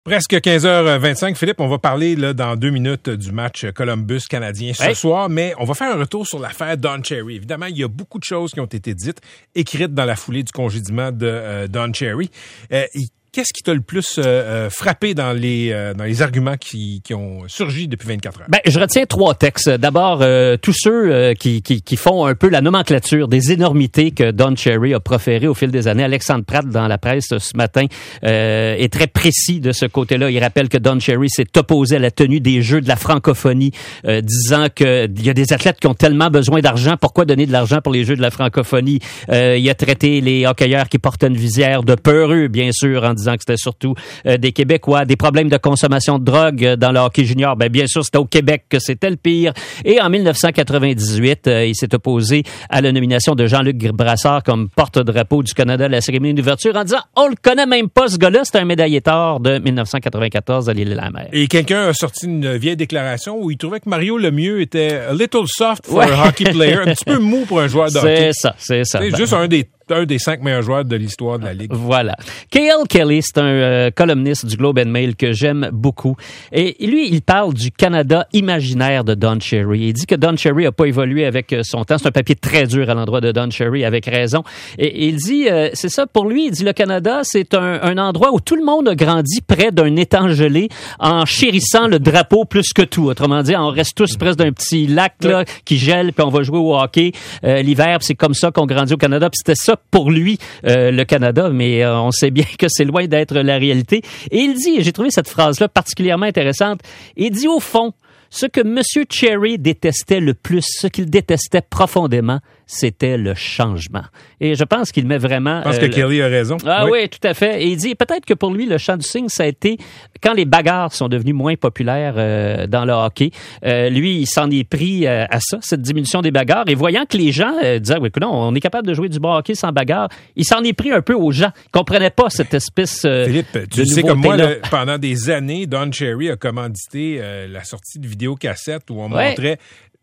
Presque 15h25. Philippe, on va parler là, dans 2 minutes du match Columbus-Canadien ce soir, mais on va faire un retour sur l'affaire Don Cherry. Évidemment, il y a beaucoup de choses qui ont été dites, écrites dans la foulée du congédiement de Don Cherry. Qu'est-ce qui t'a le plus frappé dans les arguments qui ont surgi depuis 24 heures? Je retiens 3 textes. D'abord, tous ceux qui font un peu la nomenclature des énormités que Don Cherry a proférées au fil des années. Alexandre Pratt, dans la presse ce matin, est très précis de ce côté-là. Il rappelle que Don Cherry s'est opposé à la tenue des Jeux de la francophonie, disant qu'il y a des athlètes qui ont tellement besoin d'argent. Pourquoi donner de l'argent pour les Jeux de la francophonie? Il a traité les hockeyeurs qui portaient une visière de peureux, bien sûr, en disant que c'était surtout des Québécois, des problèmes de consommation de drogue dans le hockey junior. Bien sûr, c'était au Québec que c'était le pire. Et en 1998, il s'est opposé à la nomination de Jean-Luc Brassard comme porte-drapeau du Canada à la cérémonie d'ouverture en disant « On le connaît même pas, ce gars-là, c'est un médaillé d'or de 1994 à l'Île-de-la-Mer. » Et quelqu'un a sorti une vieille déclaration où il trouvait que Mario Lemieux était a little soft for a hockey player, un petit peu mou pour un joueur de hockey. C'est ça. C'est juste un des 5 meilleurs joueurs de l'histoire de la Ligue. Voilà. K.L. Kelly, c'est un columniste du Globe and Mail que j'aime beaucoup. Et lui, il parle du Canada imaginaire de Don Cherry. Il dit que Don Cherry n'a pas évolué avec son temps. C'est un papier très dur à l'endroit de Don Cherry, avec raison. Et il dit, c'est ça, pour lui, il dit le Canada, c'est un endroit où tout le monde a grandi près d'un étang gelé en chérissant le drapeau plus que tout. Autrement dit, on reste tous près d'un petit lac là, qui gèle, puis on va jouer au hockey l'hiver. C'est comme ça qu'on grandit au Canada. Puis c'était ça pour lui, le Canada, mais on sait bien que c'est loin d'être la réalité. Et il dit, et j'ai trouvé cette phrase-là particulièrement intéressante, il dit au fond, ce que M. Cherry détestait le plus, ce qu'il détestait profondément, c'était le changement. Et je pense qu'il met vraiment... Je pense que Kelly a raison. Ah oui, tout à fait. Et il dit peut-être que pour lui, le chant du cygne, ça a été quand les bagarres sont devenues moins populaires dans le hockey. Lui, il s'en est pris à ça, cette diminution des bagarres. Et voyant que les gens disaient, oui, non, on est capable de jouer du bon hockey sans bagarre, il s'en est pris un peu aux gens. Ils comprenaient pas cette espèce Philippe, tu sais comme moi, là, pendant des années, Don Cherry a commandité la sortie de vidéocassettes où on montrait...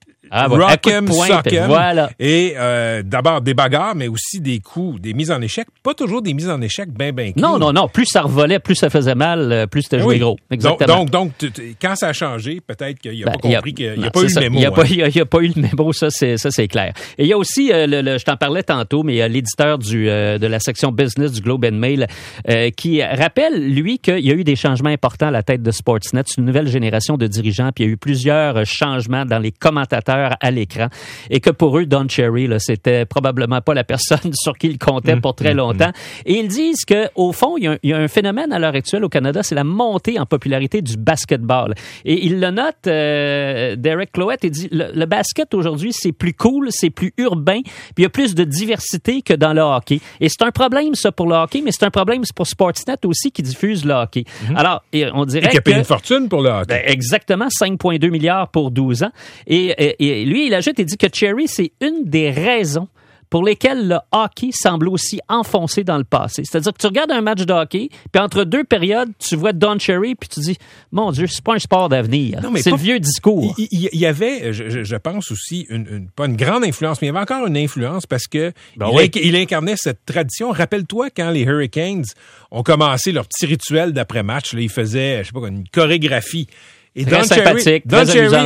Rock'em, sock'em. Voilà. Et d'abord des bagarres, mais aussi des coups, des mises en échec. Pas toujours des mises en échec bien clean. Non. Plus ça revolait, plus ça faisait mal, plus c'était joué gros. Exactement. Donc quand ça a changé, peut-être qu'il n'a pas compris qu'il n'y a pas eu le mémo. Il n'y a pas eu le mémo, ça c'est clair. Et il y a aussi, je t'en parlais tantôt, mais il y a l'éditeur de la section business du Globe and Mail qui rappelle, lui, qu'il y a eu des changements importants à la tête de Sportsnet. C'est une nouvelle génération de dirigeants, puis il y a eu plusieurs changements dans les commentateurs à l'écran, et que pour eux, Don Cherry, là, c'était probablement pas la personne sur qui ils comptaient pour très longtemps. Et ils disent que au fond, il y a un phénomène à l'heure actuelle au Canada, c'est la montée en popularité du basketball. Et il le note, Derek Clowett, il dit le basket aujourd'hui, c'est plus cool, c'est plus urbain, puis il y a plus de diversité que dans le hockey. Et c'est un problème, ça, pour le hockey, mais c'est un problème pour Sportsnet aussi qui diffuse le hockey. Alors, on dirait et qui a payé une fortune pour le hockey. Exactement, 5,2 milliards pour 12 ans. Et lui, il ajoute et dit que Cherry, c'est une des raisons pour lesquelles le hockey semble aussi enfoncé dans le passé. C'est-à-dire que tu regardes un match de hockey, puis entre 2 périodes, tu vois Don Cherry, puis tu dis, mon Dieu, c'est pas un sport d'avenir. C'est le vieux discours. Il y avait, je pense aussi, pas une grande influence, mais il y avait encore une influence parce que il incarnait cette tradition. Rappelle-toi quand les Hurricanes ont commencé leur petit rituel d'après-match, là, ils faisaient, une chorégraphie. Et très sympathique, Don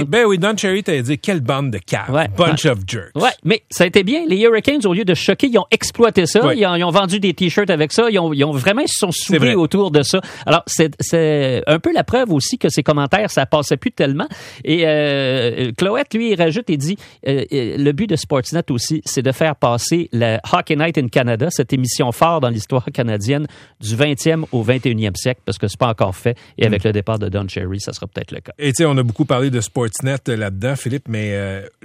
Cherry t'avait dit quelle bande de caves, bunch of jerks. Ouais, mais ça a été bien. Les Hurricanes, au lieu de choquer, ils ont exploité ça. Ouais. Ils ont vendu des t-shirts avec ça. Ils ont vraiment se sont soudés autour de ça. Alors c'est un peu la preuve aussi que ces commentaires ça passait plus tellement. Et Clowett, lui, il rajoute et dit le but de Sportsnet aussi, c'est de faire passer la Hockey Night in Canada, cette émission phare dans l'histoire canadienne du 20e au 21e siècle, parce que c'est pas encore fait. Et avec le départ de Don Cherry, ça sera peut-être le cas. Et tu sais, on a beaucoup parlé de Sportsnet là-dedans, Philippe, mais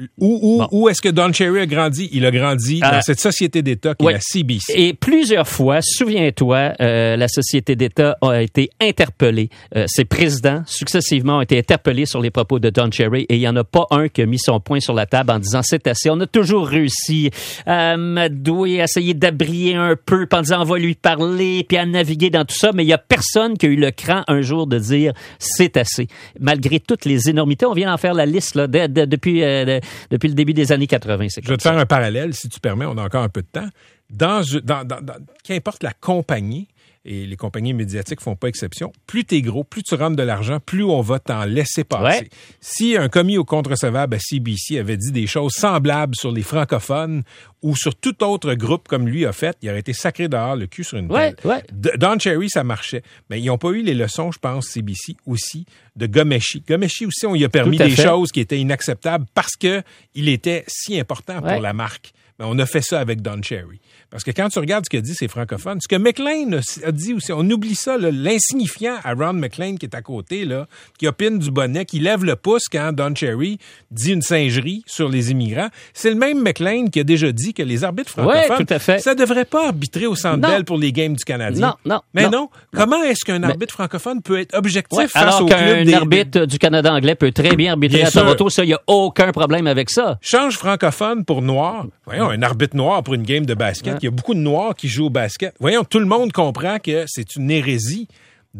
où est-ce que Don Cherry a grandi? Il a grandi dans cette société d'État qui est la CBC. Et plusieurs fois, souviens-toi, la société d'État a été interpellée. Ses présidents, successivement, ont été interpellés sur les propos de Don Cherry, et il n'y en a pas un qui a mis son poing sur la table en disant « c'est assez ». On a toujours réussi à m'adouer, à essayer d'abrier un peu, en disant « on va lui parler », puis à naviguer dans tout ça, mais il n'y a personne qui a eu le cran un jour de dire « c'est assez ». Malgré toutes les énormités, on vient d'en faire la liste là, depuis le début des années 80. Je vais te faire un parallèle, si tu permets, on a encore un peu de temps. Qu'importe la compagnie, et les compagnies médiatiques font pas exception, plus t'es gros, plus tu rentres de l'argent, plus on va t'en laisser passer. Ouais. Si un commis au contre-recevable à CBC avait dit des choses semblables sur les francophones ou sur tout autre groupe comme lui a fait, il aurait été sacré dehors le cul sur une pelle. Ouais. Don Cherry, ça marchait. Mais ils n'ont pas eu les leçons, je pense, CBC aussi, de Ghomeshi. Ghomeshi aussi, on lui a permis des choses qui étaient inacceptables parce que il était si important pour la marque. Mais on a fait ça avec Don Cherry. Parce que quand tu regardes ce que dit ces francophones, ce que McLean a dit aussi, on oublie ça, là, l'insignifiant Aaron McLean qui est à côté, là, qui opine du bonnet, qui lève le pouce quand Don Cherry dit une singerie sur les immigrants. C'est le même McLean qui a déjà dit que les arbitres francophones, tout à fait. ça devrait pas arbitrer au Centre Bell pour les games du Canadien. Non. Mais non. Comment est-ce qu'un arbitre francophone peut être objectif face au club club des... Alors qu'un arbitre du Canada anglais peut très bien arbitrer à Toronto, ça, il n'y a aucun problème avec ça. Change francophone pour noir. Voyons, un arbitre noir pour une game de basket. Il y a beaucoup de noirs qui jouent au basket. Voyons, tout le monde comprend que c'est une hérésie.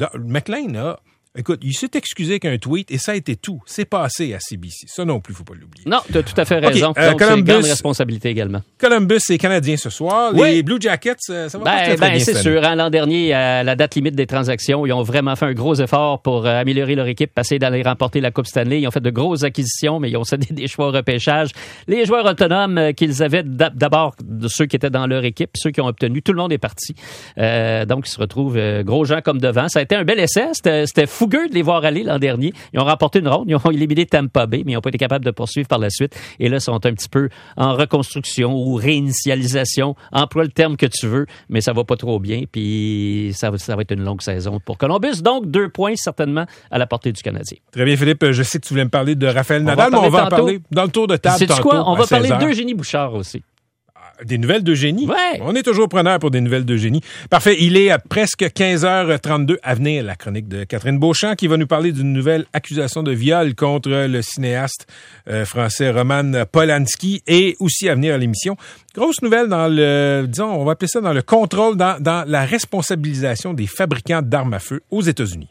McLean, écoute, il s'est excusé avec un tweet et ça a été tout. C'est passé à CBC. Ça non plus, faut pas l'oublier. Non, tu as tout à fait raison. Okay, donc, c'est une grande responsabilité également. Columbus et Canadiens ce soir. Oui. Les Blue Jackets, ça va pas très bien. C'est sûr. L'an dernier, à la date limite des transactions, ils ont vraiment fait un gros effort pour améliorer leur équipe, passer d'aller remporter la Coupe Stanley. Ils ont fait de grosses acquisitions, mais ils ont cédé des choix au repêchage. Les joueurs autonomes qu'ils avaient d'abord, de ceux qui étaient dans leur équipe, ceux qui ont obtenu, tout le monde est parti. Donc, ils se retrouvent gros gens comme devant. Ça a été un bel essai. C'était fougueux de les voir aller l'an dernier. Ils ont remporté une ronde. Ils ont éliminé Tampa Bay, mais ils n'ont pas été capables de poursuivre par la suite. Et là, ils sont un petit peu en reconstruction ou réinitialisation. Emploie le terme que tu veux, mais ça va pas trop bien. Puis ça va être une longue saison pour Columbus. Donc, 2 points certainement à la portée du Canadien. Très bien, Philippe. Je sais que tu voulais me parler de Raphaël Nadal, mais on va en parler dans le tour de table tantôt. Sais-tu quoi? On va parler d'Eugénie Bouchard aussi. Des nouvelles d'Eugénie? Ouais. On est toujours preneur pour des nouvelles d'Eugénie. Parfait. Il est à presque 15h32 à venir, la chronique de Catherine Beauchamp qui va nous parler d'une nouvelle accusation de viol contre le cinéaste français Roman Polanski et aussi à venir à l'émission. Grosse nouvelle dans on va appeler ça dans le contrôle, dans la responsabilisation des fabricants d'armes à feu aux États-Unis.